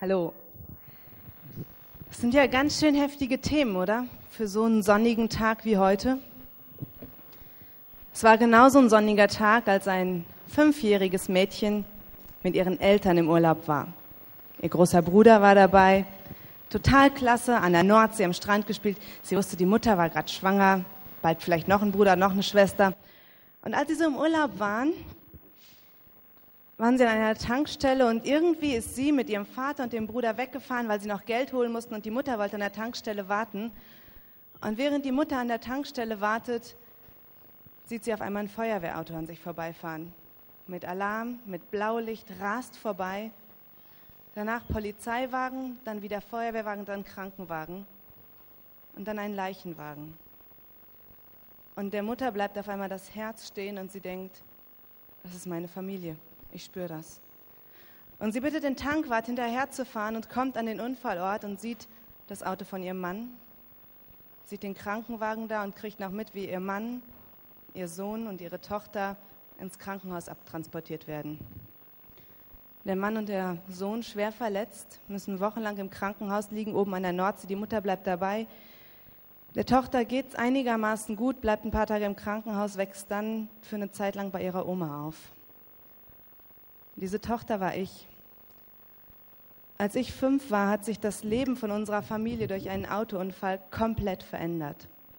Hallo. Das sind ja ganz schön heftige Themen, oder? Für so einen sonnigen Tag wie heute. Es war genauso ein sonniger Tag, als ein 5-jähriges Mädchen mit ihren Eltern im Urlaub war. Ihr großer Bruder war dabei, total klasse, an der Nordsee am Strand gespielt. Sie wusste, die Mutter war gerade schwanger, bald vielleicht noch ein Bruder, noch eine Schwester. Und als sie so im Urlaub waren sie an einer Tankstelle und irgendwie ist sie mit ihrem Vater und dem Bruder weggefahren, weil sie noch Geld holen mussten und die Mutter wollte an der Tankstelle warten. Und während die Mutter an der Tankstelle wartet, sieht sie auf einmal ein Feuerwehrauto an sich vorbeifahren. Mit Alarm, mit Blaulicht, rast vorbei. Danach Polizeiwagen, dann wieder Feuerwehrwagen, dann Krankenwagen und dann ein Leichenwagen. Und der Mutter bleibt auf einmal das Herz stehen und sie denkt, das ist meine Familie. Ich spüre das. Und sie bittet den Tankwart, hinterher zu fahren und kommt an den Unfallort und sieht das Auto von ihrem Mann, sieht den Krankenwagen da und kriegt noch mit, wie ihr Mann, ihr Sohn und ihre Tochter ins Krankenhaus abtransportiert werden. Der Mann und der Sohn schwer verletzt, müssen wochenlang im Krankenhaus liegen, oben an der Nordsee. Die Mutter bleibt dabei. Der Tochter geht es einigermaßen gut, bleibt ein paar Tage im Krankenhaus, wächst dann für eine Zeit lang bei ihrer Oma auf. Diese Tochter war ich. Als ich 5 war, hat sich das Leben von unserer Familie durch einen Autounfall komplett verändert.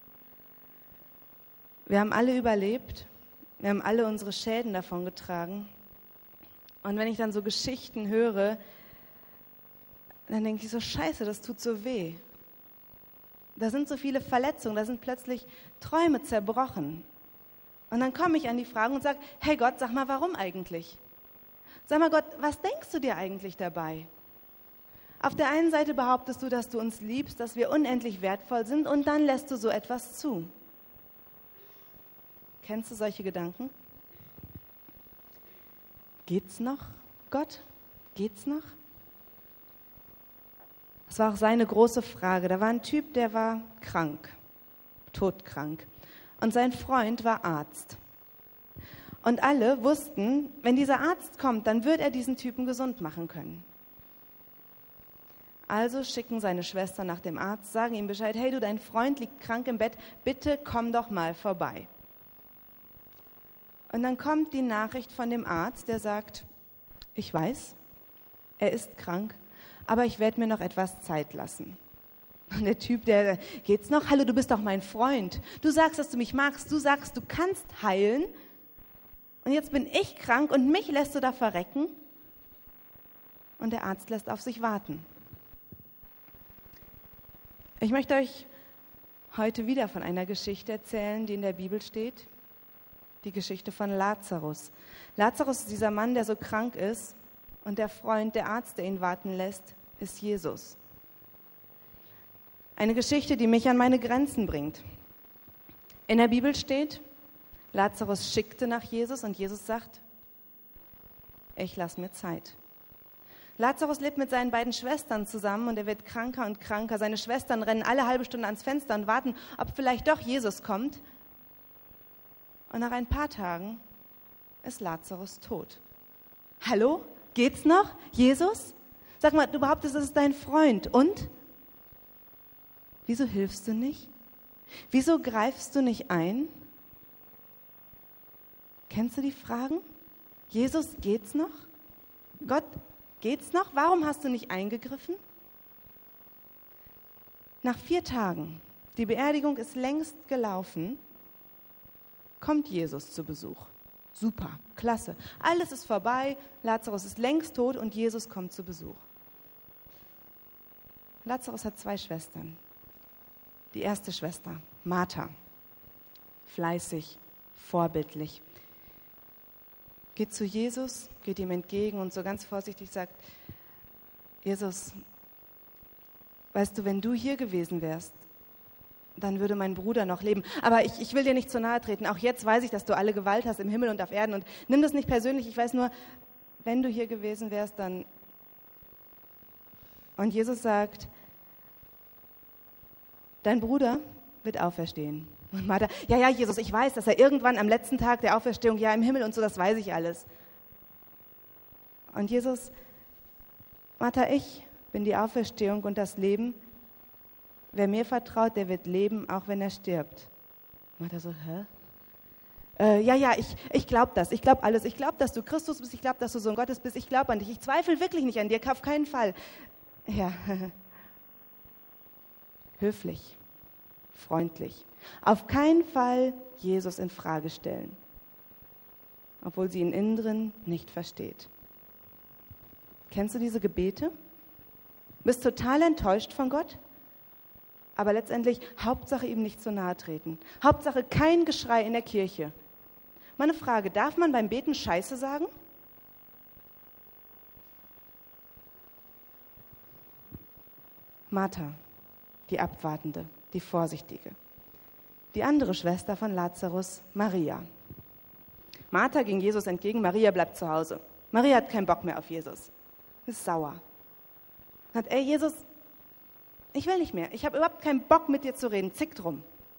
Wir haben alle überlebt, wir haben alle unsere Schäden davongetragen. Und wenn ich dann so Geschichten höre, dann denke ich so, scheiße, das tut so weh. Da sind so viele Verletzungen, da sind plötzlich Träume zerbrochen. Und dann komme ich an die Fragen und sage, hey Gott, sag mal, warum eigentlich? Sag mal Gott, was denkst du dir eigentlich dabei? Auf der einen Seite behauptest du, dass du uns liebst, dass wir unendlich wertvoll sind und dann lässt du so etwas zu. Kennst du solche Gedanken? Geht's noch, Gott? Geht's noch? Das war auch seine große Frage. Da war ein Typ, der war krank, todkrank. Und sein Freund war Arzt. Und alle wussten, wenn dieser Arzt kommt, dann wird er diesen Typen gesund machen können. Also schicken seine Schwestern nach dem Arzt, sagen ihm Bescheid, hey du, dein Freund liegt krank im Bett, bitte komm doch mal vorbei. Und dann kommt die Nachricht von dem Arzt, der sagt, ich weiß, er ist krank, aber ich werde mir noch etwas Zeit lassen. Und der Typ, der, geht's noch? Hallo, du bist doch mein Freund. Du sagst, dass du mich magst, du sagst, du kannst heilen. Und jetzt bin ich krank und mich lässt du da verrecken? Und der Arzt lässt auf sich warten. Ich möchte euch heute wieder von einer Geschichte erzählen, die in der Bibel steht. Die Geschichte von Lazarus. Lazarus ist dieser Mann, der so krank ist und der Freund, der Arzt, der ihn warten lässt, ist Jesus. Eine Geschichte, die mich an meine Grenzen bringt. In der Bibel steht, Lazarus schickte nach Jesus und Jesus sagt, ich lasse mir Zeit. Lazarus lebt mit seinen beiden Schwestern zusammen und er wird kranker und kranker. Seine Schwestern rennen alle halbe Stunde ans Fenster und warten, ob vielleicht doch Jesus kommt. Und nach ein paar Tagen ist Lazarus tot. Hallo? Geht's noch? Jesus? Sag mal, du behauptest, es ist dein Freund. Und? Wieso hilfst du nicht? Wieso greifst du nicht ein? Kennst du die Fragen? Jesus, geht's noch? Gott, geht's noch? Warum hast du nicht eingegriffen? Nach 4 Tagen, die Beerdigung ist längst gelaufen, kommt Jesus zu Besuch. Super, klasse. Alles ist vorbei, Lazarus ist längst tot und Jesus kommt zu Besuch. Lazarus hat 2 Schwestern. Die erste Schwester, Martha, fleißig, vorbildlich, geht zu Jesus, geht ihm entgegen und so ganz vorsichtig sagt, Jesus, weißt du, wenn du hier gewesen wärst, dann würde mein Bruder noch leben. Aber ich will dir nicht zu nahe treten. Auch jetzt weiß ich, dass du alle Gewalt hast im Himmel und auf Erden. Und nimm das nicht persönlich. Ich weiß nur, wenn du hier gewesen wärst, dann... Und Jesus sagt, dein Bruder wird auferstehen. Und Martha, ja, Jesus, ich weiß, dass er irgendwann am letzten Tag der Auferstehung, ja, im Himmel und so, das weiß ich alles. Und Jesus, Martha, ich bin die Auferstehung und das Leben. Wer mir vertraut, der wird leben, auch wenn er stirbt. Macht er so, ich glaube das. Ich glaube alles. Ich glaube, dass du Christus bist. Ich glaube, dass du Sohn Gottes bist. Ich glaube an dich. Ich zweifle wirklich nicht an dir. Auf keinen Fall. Ja, höflich, freundlich. Auf keinen Fall Jesus in Frage stellen, obwohl sie ihn innen drin nicht versteht. Kennst du diese Gebete? Bist total enttäuscht von Gott? Aber letztendlich, Hauptsache ihm nicht zu nahe treten. Hauptsache kein Geschrei in der Kirche. Meine Frage, darf man beim Beten Scheiße sagen? Martha, die Abwartende, die Vorsichtige. Die andere Schwester von Lazarus, Maria. Martha ging Jesus entgegen, Maria bleibt zu Hause. Maria hat keinen Bock mehr auf Jesus. Ist sauer. Sagt, ey Jesus, ich will nicht mehr. Ich habe überhaupt keinen Bock mit dir zu reden. Zick drum.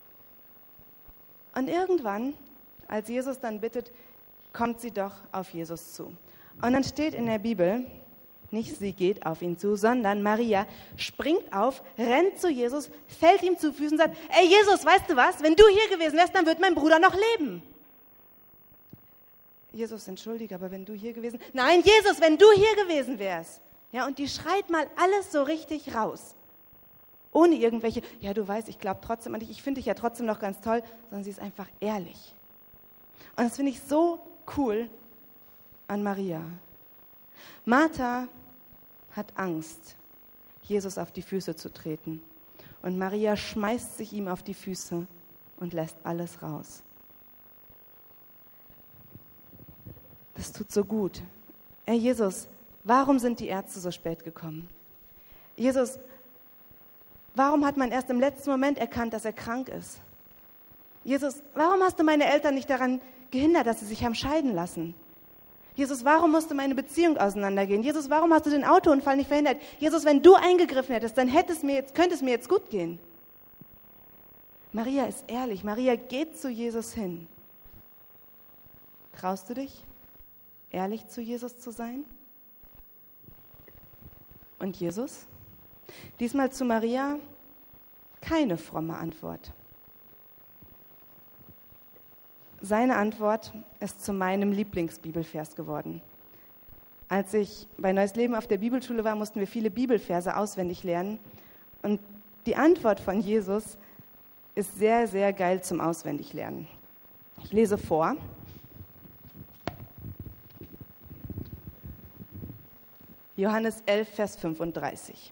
Und irgendwann, als Jesus dann bittet, kommt sie doch auf Jesus zu. Und dann steht in der Bibel, nicht sie geht auf ihn zu, sondern Maria springt auf, rennt zu Jesus, fällt ihm zu Füßen und sagt, ey Jesus, weißt du was? Wenn du hier gewesen wärst, dann wird mein Bruder noch leben. Jesus, entschuldige, aber wenn du hier gewesen... Nein, Jesus, wenn du hier gewesen wärst. Ja, und die schreit mal alles so richtig raus. Ohne irgendwelche, ja, du weißt, ich glaube trotzdem an dich, ich finde dich ja trotzdem noch ganz toll, sondern sie ist einfach ehrlich. Und das finde ich so cool an Maria. Martha hat Angst, Jesus auf die Füße zu treten. Und Maria schmeißt sich ihm auf die Füße und lässt alles raus. Das tut so gut. Ey, Jesus, warum sind die Ärzte so spät gekommen? Jesus, warum hat man erst im letzten Moment erkannt, dass er krank ist? Jesus, warum hast du meine Eltern nicht daran gehindert, dass sie sich haben scheiden lassen? Jesus, warum musste meine Beziehung auseinandergehen? Jesus, warum hast du den Autounfall nicht verhindert? Jesus, wenn du eingegriffen hättest, dann könnte es mir jetzt gut gehen. Maria ist ehrlich. Maria geht zu Jesus hin. Traust du dich, ehrlich zu Jesus zu sein? Und Jesus? Diesmal zu Maria keine fromme Antwort. Seine Antwort ist zu meinem Lieblingsbibelvers geworden. Als ich bei Neues Leben auf der Bibelschule war, mussten wir viele Bibelverse auswendig lernen. Und die Antwort von Jesus ist sehr, sehr geil zum Auswendiglernen. Ich lese vor. Johannes 11, Vers 35.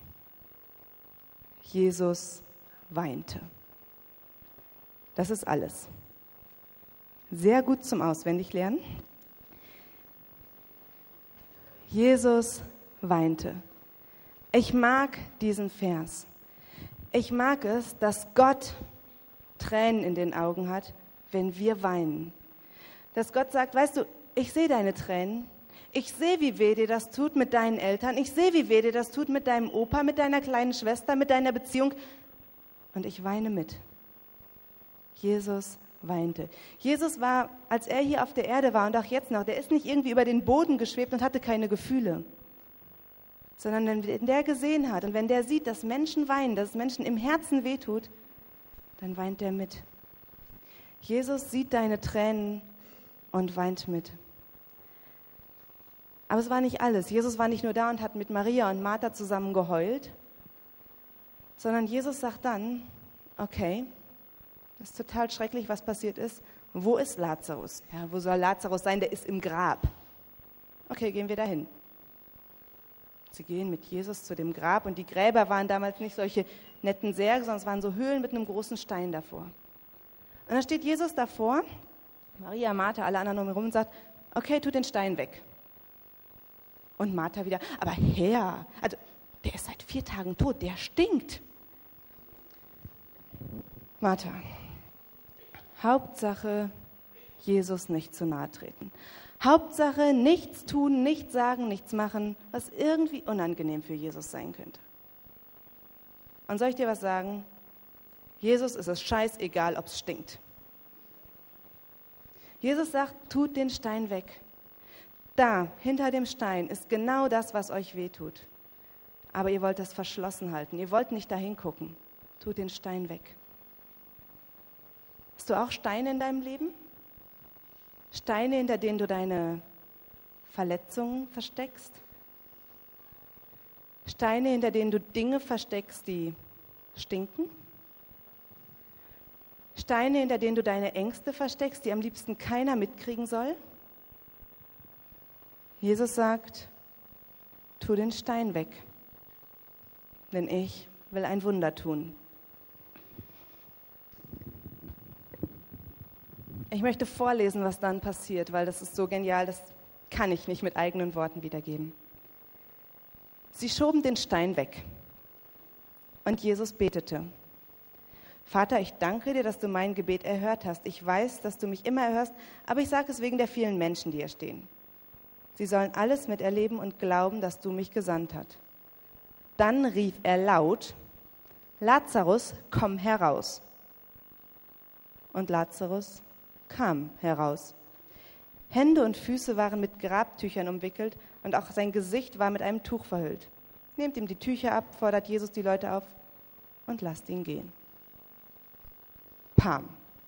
Jesus weinte. Das ist alles. Sehr gut zum Auswendiglernen. Jesus weinte. Ich mag diesen Vers. Ich mag es, dass Gott Tränen in den Augen hat, wenn wir weinen. Dass Gott sagt, weißt du, ich sehe deine Tränen. Ich sehe, wie weh dir das tut mit deinen Eltern. Ich sehe, wie weh dir das tut mit deinem Opa, mit deiner kleinen Schwester, mit deiner Beziehung. Und ich weine mit. Jesus weinte. Jesus war, als er hier auf der Erde war und auch jetzt noch, der ist nicht irgendwie über den Boden geschwebt und hatte keine Gefühle. Sondern wenn der gesehen hat und wenn der sieht, dass Menschen weinen, dass es Menschen im Herzen wehtut, dann weint er mit. Jesus sieht deine Tränen und weint mit. Aber es war nicht alles. Jesus war nicht nur da und hat mit Maria und Martha zusammen geheult, sondern Jesus sagt dann, okay, das ist total schrecklich, was passiert ist. Wo ist Lazarus? Ja, wo soll Lazarus sein? Der ist im Grab. Okay, gehen wir dahin. Sie gehen mit Jesus zu dem Grab und die Gräber waren damals nicht solche netten Särge, sondern es waren so Höhlen mit einem großen Stein davor. Und dann steht Jesus davor, Maria, Martha, alle anderen umherum und sagt, okay, tut den Stein weg. Und Martha wieder, aber Herr, also der ist seit 4 Tagen tot, der stinkt. Martha, Hauptsache Jesus nicht zu nahe treten. Hauptsache nichts tun, nichts sagen, nichts machen, was irgendwie unangenehm für Jesus sein könnte. Und soll ich dir was sagen? Jesus ist es scheißegal, ob es stinkt. Jesus sagt, tut den Stein weg. Da, hinter dem Stein, ist genau das, was euch wehtut. aber ihr wollt es verschlossen halten. Ihr wollt nicht dahin gucken. Tut den Stein weg. Hast du auch Steine in deinem Leben? Steine, hinter denen du deine Verletzungen versteckst? Steine, hinter denen du Dinge versteckst, die stinken? Steine, hinter denen du deine Ängste versteckst, die am liebsten keiner mitkriegen soll? Jesus sagt, tu den Stein weg, denn ich will ein Wunder tun. Ich möchte vorlesen, was dann passiert, weil das ist so genial, das kann ich nicht mit eigenen Worten wiedergeben. Sie schoben den Stein weg und Jesus betete. Vater, ich danke dir, dass du mein Gebet erhört hast. Ich weiß, dass du mich immer erhörst, aber ich sage es wegen der vielen Menschen, die hier stehen. Sie sollen alles miterleben und glauben, dass du mich gesandt hast. Dann rief er laut, Lazarus, komm heraus. Und Lazarus kam heraus. Hände und Füße waren mit Grabtüchern umwickelt und auch sein Gesicht war mit einem Tuch verhüllt. Nehmt ihm die Tücher ab, fordert Jesus die Leute auf und lasst ihn gehen. Pam.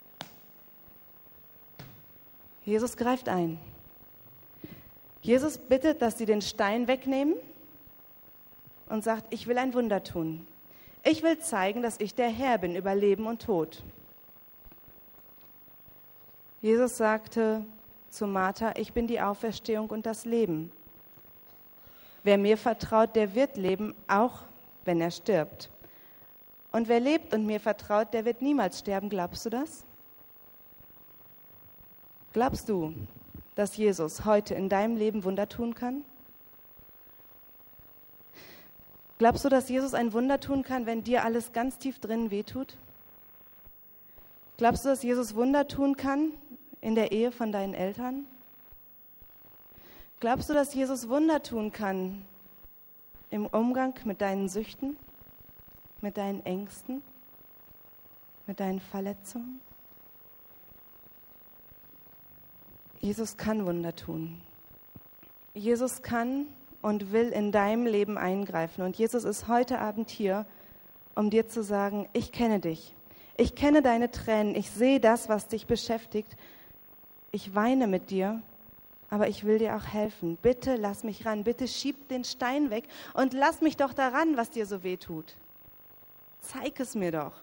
Jesus greift ein. Jesus bittet, dass sie den Stein wegnehmen und sagt, ich will ein Wunder tun. Ich will zeigen, dass ich der Herr bin über Leben und Tod. Jesus sagte zu Martha, ich bin die Auferstehung und das Leben. Wer mir vertraut, der wird leben, auch wenn er stirbt. Und wer lebt und mir vertraut, der wird niemals sterben. Glaubst du das? Glaubst du, dass Jesus heute in deinem Leben Wunder tun kann? Glaubst du, dass Jesus ein Wunder tun kann, wenn dir alles ganz tief drinnen wehtut? Glaubst du, dass Jesus Wunder tun kann in der Ehe von deinen Eltern? Glaubst du, dass Jesus Wunder tun kann im Umgang mit deinen Süchten, mit deinen Ängsten, mit deinen Verletzungen? Jesus kann Wunder tun. Jesus kann und will in deinem Leben eingreifen. Und Jesus ist heute Abend hier, um dir zu sagen, ich kenne dich. Ich kenne deine Tränen. Ich sehe das, was dich beschäftigt. Ich weine mit dir, aber ich will dir auch helfen. Bitte lass mich ran. Bitte schieb den Stein weg und lass mich doch daran, was dir so weh tut. Zeig es mir doch.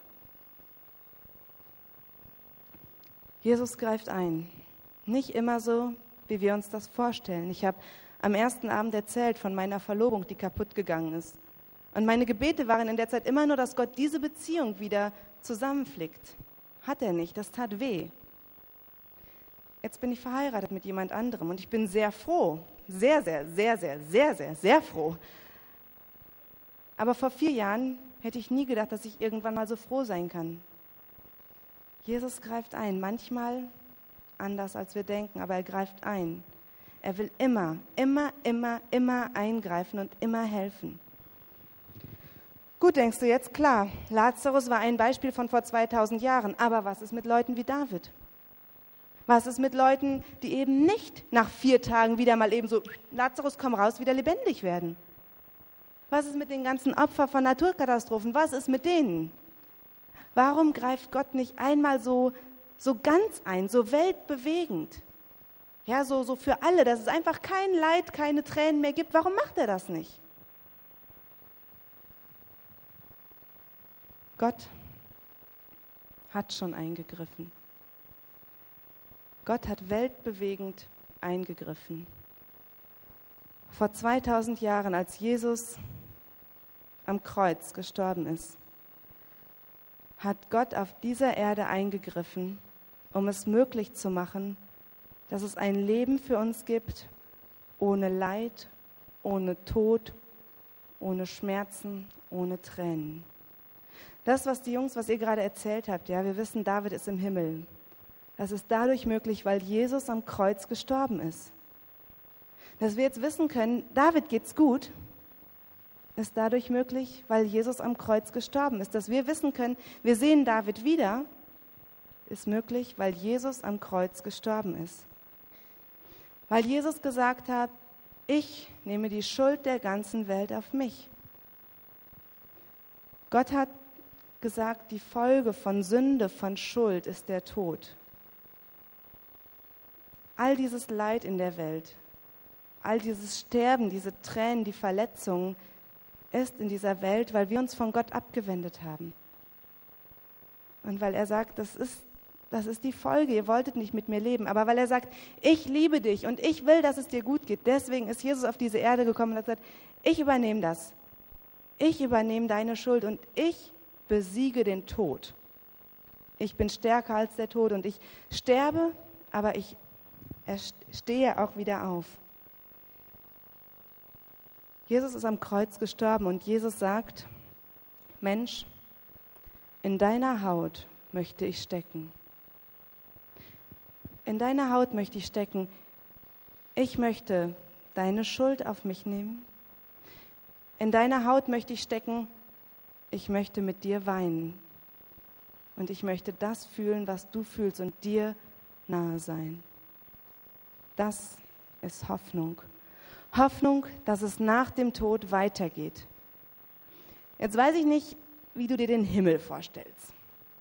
Jesus greift ein. Nicht immer so, wie wir uns das vorstellen. Ich habe am ersten Abend erzählt von meiner Verlobung, die kaputt gegangen ist. Und meine Gebete waren in der Zeit immer nur, dass Gott diese Beziehung wieder zusammenflickt. Hat er nicht, das tat weh. Jetzt bin ich verheiratet mit jemand anderem und ich bin sehr froh. Sehr, sehr, sehr, sehr, sehr, sehr, sehr froh. Aber vor 4 Jahren hätte ich nie gedacht, dass ich irgendwann mal so froh sein kann. Jesus greift ein, manchmal anders als wir denken, aber er greift ein. Er will immer, immer, immer, immer eingreifen und immer helfen. Gut, denkst du jetzt, klar, Lazarus war ein Beispiel von vor 2000 Jahren, aber was ist mit Leuten wie David? Was ist mit Leuten, die eben nicht nach 4 Tagen wieder mal eben so, Lazarus, komm raus, wieder lebendig werden? Was ist mit den ganzen Opfern von Naturkatastrophen? Was ist mit denen? Warum greift Gott nicht einmal so ganz ein, so weltbewegend? Ja, so für alle, dass es einfach kein Leid, keine Tränen mehr gibt. Warum macht er das nicht? Gott hat schon eingegriffen. Gott hat weltbewegend eingegriffen. Vor 2000 Jahren, als Jesus am Kreuz gestorben ist, hat Gott auf dieser Erde eingegriffen, um es möglich zu machen, dass es ein Leben für uns gibt, ohne Leid, ohne Tod, ohne Schmerzen, ohne Tränen. Das, was ihr gerade erzählt habt, ja, wir wissen, David ist im Himmel. Das ist dadurch möglich, weil Jesus am Kreuz gestorben ist. Dass wir jetzt wissen können, David geht's gut, ist dadurch möglich, weil Jesus am Kreuz gestorben ist. Dass wir wissen können, wir sehen David wieder, ist möglich, weil Jesus am Kreuz gestorben ist. Weil Jesus gesagt hat, ich nehme die Schuld der ganzen Welt auf mich. Gott hat gesagt, die Folge von Sünde, von Schuld ist der Tod. All dieses Leid in der Welt, all dieses Sterben, diese Tränen, die Verletzungen ist in dieser Welt, weil wir uns von Gott abgewendet haben. Und weil er sagt, das ist die Folge, ihr wolltet nicht mit mir leben. Aber weil er sagt, ich liebe dich und ich will, dass es dir gut geht. Deswegen ist Jesus auf diese Erde gekommen und hat gesagt, ich übernehme das. Ich übernehme deine Schuld und ich besiege den Tod. Ich bin stärker als der Tod und ich sterbe, aber ich stehe auch wieder auf. Jesus ist am Kreuz gestorben und Jesus sagt, Mensch, in deiner Haut möchte ich stecken. In deiner Haut möchte ich stecken. Ich möchte deine Schuld auf mich nehmen. In deiner Haut möchte ich stecken. Ich möchte mit dir weinen. Und ich möchte das fühlen, was du fühlst und dir nahe sein. Das ist Hoffnung. Hoffnung, dass es nach dem Tod weitergeht. Jetzt weiß ich nicht, wie du dir den Himmel vorstellst.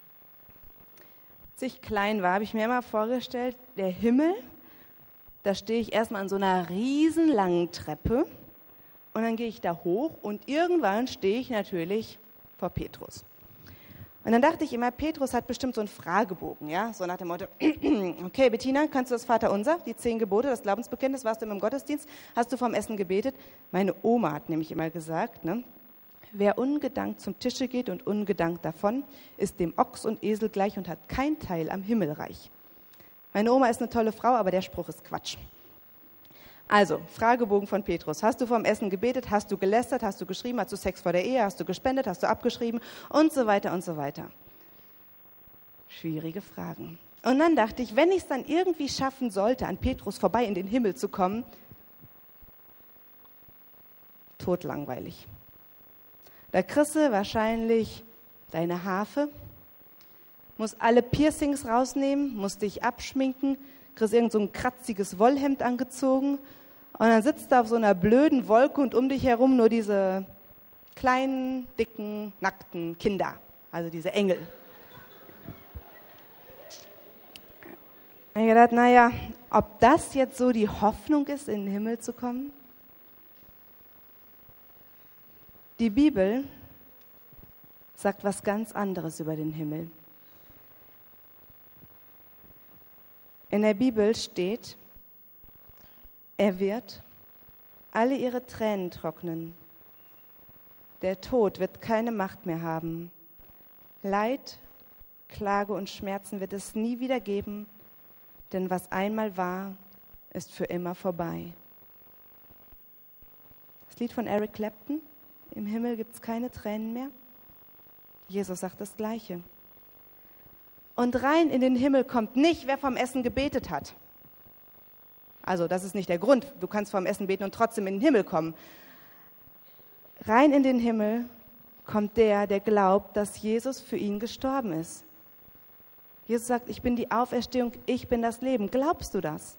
Als ich klein war, habe ich mir immer vorgestellt, der Himmel, da stehe ich erstmal an so einer riesenlangen Treppe und dann gehe ich da hoch und irgendwann stehe ich natürlich vor Petrus. Und dann dachte ich immer, Petrus hat bestimmt so einen Fragebogen, ja, so nach dem Motto, okay, Bettina, kannst du das Vaterunser, die 10 Gebote, das Glaubensbekenntnis, warst du im Gottesdienst, hast du vom Essen gebetet? Meine Oma hat nämlich immer gesagt, ne, wer ungedankt zum Tische geht und ungedankt davon, ist dem Ochs und Esel gleich und hat kein Teil am Himmelreich. Meine Oma ist eine tolle Frau, aber der Spruch ist Quatsch. Also, Fragebogen von Petrus. Hast du vom Essen gebetet? Hast du gelästert? Hast du geschrieben? Hast du Sex vor der Ehe? Hast du gespendet? Hast du abgeschrieben? Und so weiter und so weiter. Schwierige Fragen. Und dann dachte ich, wenn ich es dann irgendwie schaffen sollte, an Petrus vorbei in den Himmel zu kommen, totlangweilig. Da kriegst du wahrscheinlich deine Harfe, musst alle Piercings rausnehmen, musst dich abschminken, kriegst irgend so ein kratziges Wollhemd angezogen und dann sitzt du auf so einer blöden Wolke und um dich herum nur diese kleinen, dicken, nackten Kinder, also diese Engel. Und ich gedacht, naja, ob das jetzt so die Hoffnung ist, in den Himmel zu kommen? Die Bibel sagt was ganz anderes über den Himmel. In der Bibel steht, er wird alle ihre Tränen trocknen. Der Tod wird keine Macht mehr haben. Leid, Klage und Schmerzen wird es nie wieder geben, denn was einmal war, ist für immer vorbei. Das Lied von Eric Clapton, im Himmel gibt es keine Tränen mehr. Jesus sagt das Gleiche. Und rein in den Himmel kommt nicht, wer vom Essen gebetet hat. Also das ist nicht der Grund. Du kannst vom Essen beten und trotzdem in den Himmel kommen. Rein in den Himmel kommt der, der glaubt, dass Jesus für ihn gestorben ist. Jesus sagt, ich bin die Auferstehung, ich bin das Leben. Glaubst du das?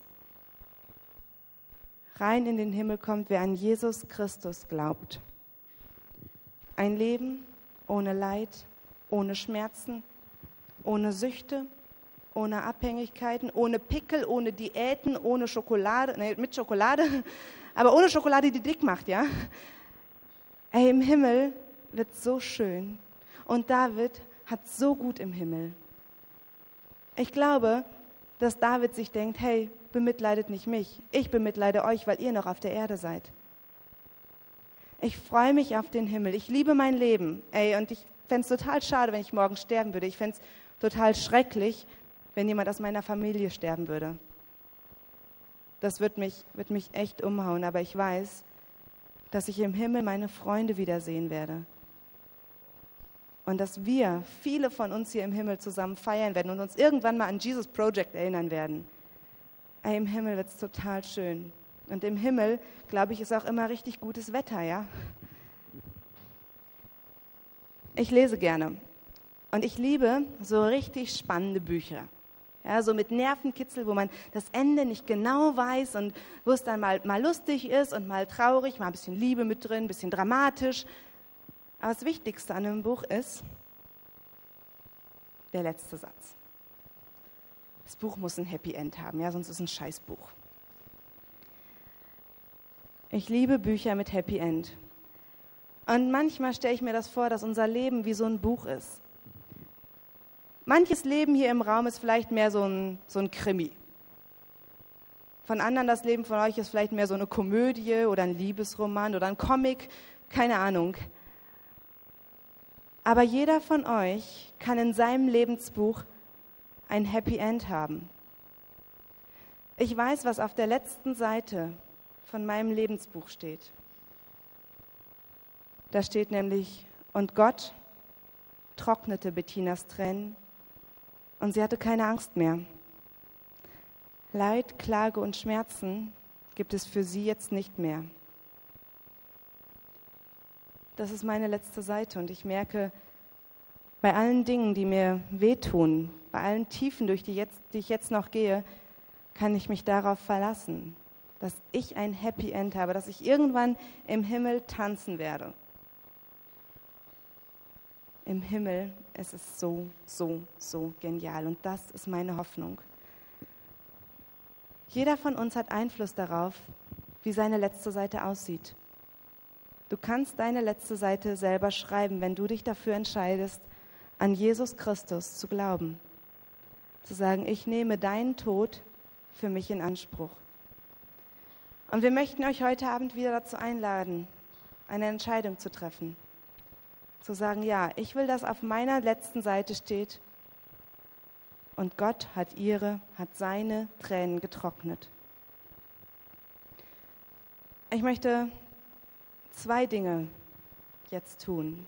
Rein in den Himmel kommt, wer an Jesus Christus glaubt. Ein Leben ohne Leid, ohne Schmerzen, ohne Süchte, ohne Abhängigkeiten, ohne Pickel, ohne Diäten, ohne Schokolade, mit Schokolade, aber ohne Schokolade, die dick macht, ja? Ey, im Himmel wird so schön und David hat so gut im Himmel. Ich glaube, dass David sich denkt, hey, bemitleidet nicht mich, ich bemitleide euch, weil ihr noch auf der Erde seid. Ich freue mich auf den Himmel, ich liebe mein Leben. Ey, und ich fände es total schade, wenn ich morgen sterben würde. Ich fände es total schrecklich, wenn jemand aus meiner Familie sterben würde. Das wird mich echt umhauen, aber ich weiß, dass ich im Himmel meine Freunde wiedersehen werde. Und dass wir, viele von uns hier im Himmel zusammen feiern werden und uns irgendwann mal an Jesus Project erinnern werden. Ey, im Himmel wird es total schön. Und im Himmel, glaube ich, ist auch immer richtig gutes Wetter, ja? Ich lese gerne. Und ich liebe so richtig spannende Bücher. Ja, so mit Nervenkitzel, wo man das Ende nicht genau weiß und wo es dann mal lustig ist und mal traurig, mal ein bisschen Liebe mit drin, ein bisschen dramatisch. Aber das Wichtigste an dem Buch ist der letzte Satz. Das Buch muss ein Happy End haben, ja, sonst ist es ein Scheißbuch. Ich liebe Bücher mit Happy End. Und manchmal stelle ich mir das vor, dass unser Leben wie so ein Buch ist. Manches Leben hier im Raum ist vielleicht mehr so ein Krimi. Von anderen, das Leben von euch ist vielleicht mehr so eine Komödie oder ein Liebesroman oder ein Comic, keine Ahnung. Aber jeder von euch kann in seinem Lebensbuch ein Happy End haben. Ich weiß, was auf der letzten Seite von meinem Lebensbuch steht. Da steht nämlich, und Gott trocknete Bettinas Tränen und sie hatte keine Angst mehr. Leid, Klage und Schmerzen gibt es für sie jetzt nicht mehr. Das ist meine letzte Seite und ich merke, bei allen Dingen, die mir wehtun, bei allen Tiefen, durch die ich jetzt noch gehe, kann ich mich darauf verlassen, dass ich ein Happy End habe, dass ich irgendwann im Himmel tanzen werde. Im Himmel ist es so, so, so genial und das ist meine Hoffnung. Jeder von uns hat Einfluss darauf, wie seine letzte Seite aussieht. Du kannst deine letzte Seite selber schreiben, wenn du dich dafür entscheidest, an Jesus Christus zu glauben. Zu sagen, ich nehme deinen Tod für mich in Anspruch. Und wir möchten euch heute Abend wieder dazu einladen, eine Entscheidung zu treffen. Zu sagen, ja, ich will, dass auf meiner letzten Seite steht, und Gott hat seine Tränen getrocknet. Ich möchte 2 Dinge jetzt tun.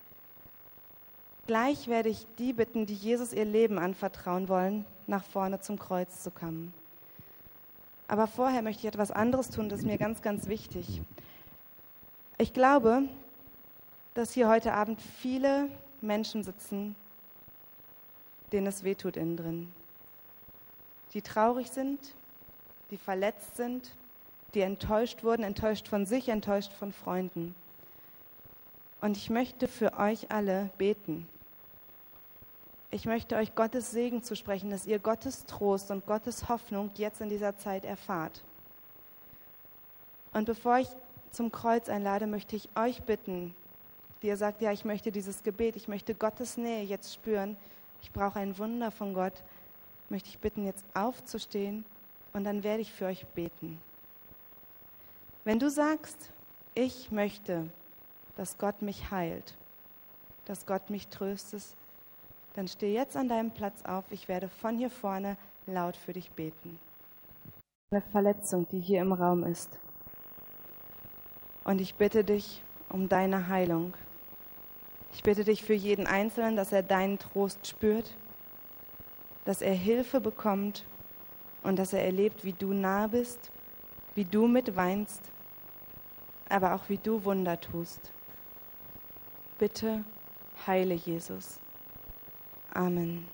Gleich werde ich die bitten, die Jesus ihr Leben anvertrauen wollen, nach vorne zum Kreuz zu kommen. Aber vorher möchte ich etwas anderes tun, das ist mir ganz, ganz wichtig. Ich glaube, dass hier heute Abend viele Menschen sitzen, denen es wehtut innen drin. Die traurig sind, die verletzt sind, die enttäuscht wurden, enttäuscht von sich, enttäuscht von Freunden. Und ich möchte für euch alle beten. Ich möchte euch Gottes Segen zusprechen, dass ihr Gottes Trost und Gottes Hoffnung jetzt in dieser Zeit erfahrt. Und bevor ich zum Kreuz einlade, möchte ich euch bitten, die ihr sagt, ja, ich möchte dieses Gebet, ich möchte Gottes Nähe jetzt spüren, ich brauche ein Wunder von Gott, möchte ich bitten, jetzt aufzustehen und dann werde ich für euch beten. Wenn du sagst, ich möchte, dass Gott mich heilt, dass Gott mich tröstet, dann steh jetzt an deinem Platz auf, ich werde von hier vorne laut für dich beten. Eine Verletzung, die hier im Raum ist. Und ich bitte dich um deine Heilung. Ich bitte dich für jeden Einzelnen, dass er deinen Trost spürt, dass er Hilfe bekommt und dass er erlebt, wie du nah bist, wie du mitweinst, aber auch wie du Wunder tust. Bitte heile Jesus. Amen.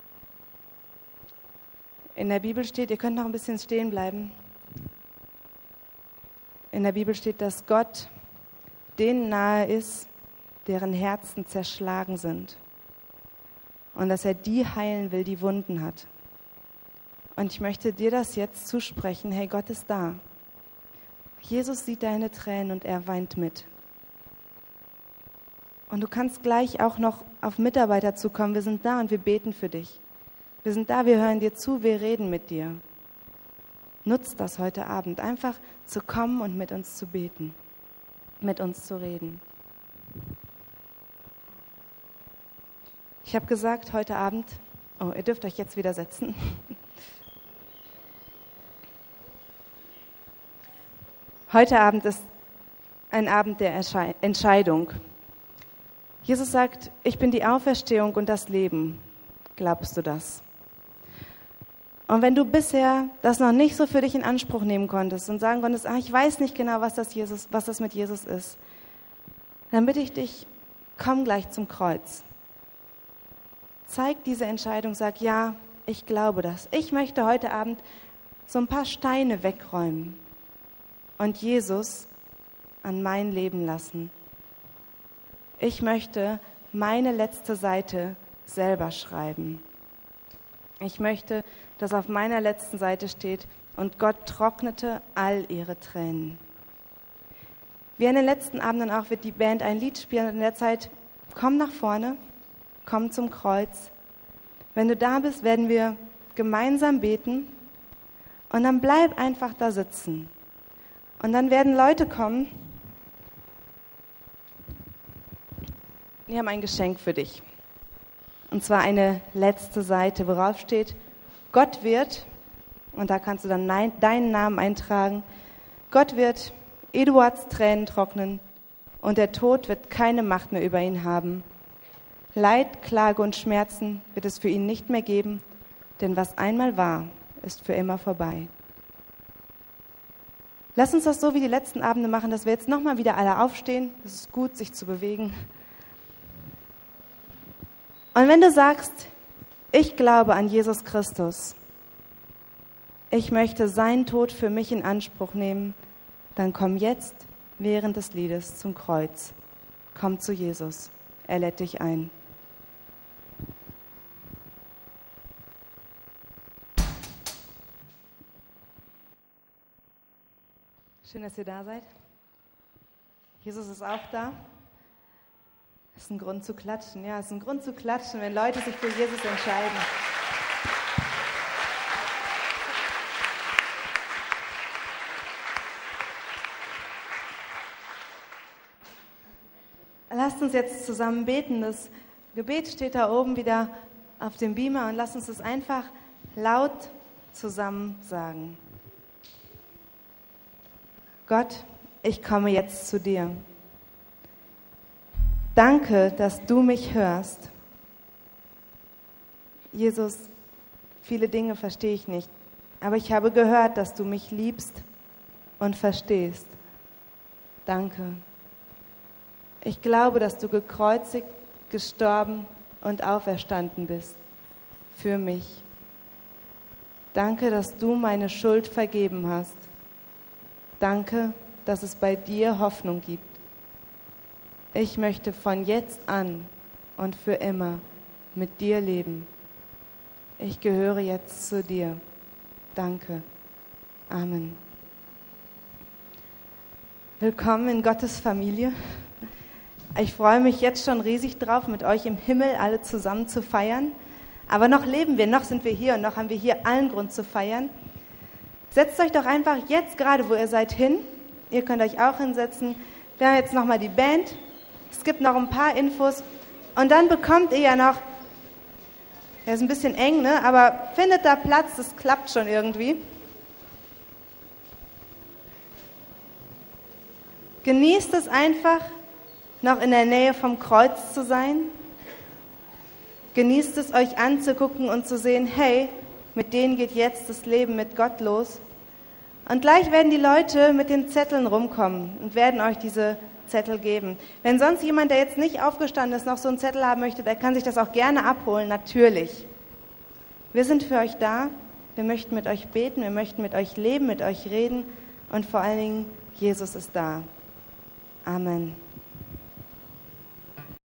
In der Bibel steht, ihr könnt noch ein bisschen stehen bleiben. In der Bibel steht, dass Gott denen nahe ist, deren Herzen zerschlagen sind. Und dass er die heilen will, die Wunden hat. Und ich möchte dir das jetzt zusprechen, hey, Gott ist da. Jesus sieht deine Tränen und er weint mit. Und du kannst gleich auch noch auf Mitarbeiter zukommen. Wir sind da und wir beten für dich. Wir sind da, wir hören dir zu, wir reden mit dir. Nutzt das heute Abend, einfach zu kommen und mit uns zu beten, mit uns zu reden. Ich habe gesagt, heute Abend, ihr dürft euch jetzt wieder setzen. Heute Abend ist ein Abend der Entscheidung. Jesus sagt, ich bin die Auferstehung und das Leben. Glaubst du das? Und wenn du bisher das noch nicht so für dich in Anspruch nehmen konntest und sagen konntest, ich weiß nicht genau, was das mit Jesus ist, dann bitte ich dich, komm gleich zum Kreuz. Zeig diese Entscheidung, sag, ja, ich glaube das. Ich möchte heute Abend so ein paar Steine wegräumen und Jesus an mein Leben lassen. Ich möchte meine letzte Seite selber schreiben. Ich möchte, dass auf meiner letzten Seite steht, und Gott trocknete all ihre Tränen. Wie an den letzten Abenden auch wird die Band ein Lied spielen und in der Zeit komm nach vorne, komm zum Kreuz. Wenn du da bist, werden wir gemeinsam beten und dann bleib einfach da sitzen. Und dann werden Leute kommen, die haben ein Geschenk für dich. Und zwar eine letzte Seite, worauf steht, Gott wird, und da kannst du dann deinen Namen eintragen, Gott wird Eduards Tränen trocknen und der Tod wird keine Macht mehr über ihn haben. Leid, Klage und Schmerzen wird es für ihn nicht mehr geben, denn was einmal war, ist für immer vorbei. Lass uns das so wie die letzten Abende machen, dass wir jetzt nochmal wieder alle aufstehen. Es ist gut, sich zu bewegen. Und wenn du sagst, ich glaube an Jesus Christus, ich möchte seinen Tod für mich in Anspruch nehmen, dann komm jetzt während des Liedes zum Kreuz. Komm zu Jesus, er lädt dich ein. Schön, dass ihr da seid. Jesus ist auch da. Das ist ein Grund zu klatschen. Ja, es ist ein Grund zu klatschen, wenn Leute sich für Jesus entscheiden. Lasst uns jetzt zusammen beten. Das Gebet steht da oben wieder auf dem Beamer und lasst uns das einfach laut zusammen sagen. Gott, ich komme jetzt zu dir. Danke, dass du mich hörst. Jesus, viele Dinge verstehe ich nicht, aber ich habe gehört, dass du mich liebst und verstehst. Danke. Ich glaube, dass du gekreuzigt, gestorben und auferstanden bist für mich. Danke, dass du meine Schuld vergeben hast. Danke, dass es bei dir Hoffnung gibt. Ich möchte von jetzt an und für immer mit dir leben. Ich gehöre jetzt zu dir. Danke. Amen. Willkommen in Gottes Familie. Ich freue mich jetzt schon riesig drauf, mit euch im Himmel alle zusammen zu feiern. Aber noch leben wir, noch sind wir hier und noch haben wir hier allen Grund zu feiern. Setzt euch doch einfach jetzt gerade, wo ihr seid, hin. Ihr könnt euch auch hinsetzen. Wir haben jetzt nochmal die Band. Es gibt noch ein paar Infos. Und dann bekommt ihr ja noch, ja, ist ein bisschen eng, ne? Aber findet da Platz, das klappt schon irgendwie. Genießt es einfach, noch in der Nähe vom Kreuz zu sein. Genießt es, euch anzugucken und zu sehen, hey, mit denen geht jetzt das Leben mit Gott los. Und gleich werden die Leute mit den Zetteln rumkommen und werden euch diese Zettel geben. Wenn sonst jemand, der jetzt nicht aufgestanden ist, noch so einen Zettel haben möchte, der kann sich das auch gerne abholen, natürlich. Wir sind für euch da, wir möchten mit euch beten, wir möchten mit euch leben, mit euch reden und vor allen Dingen, Jesus ist da. Amen.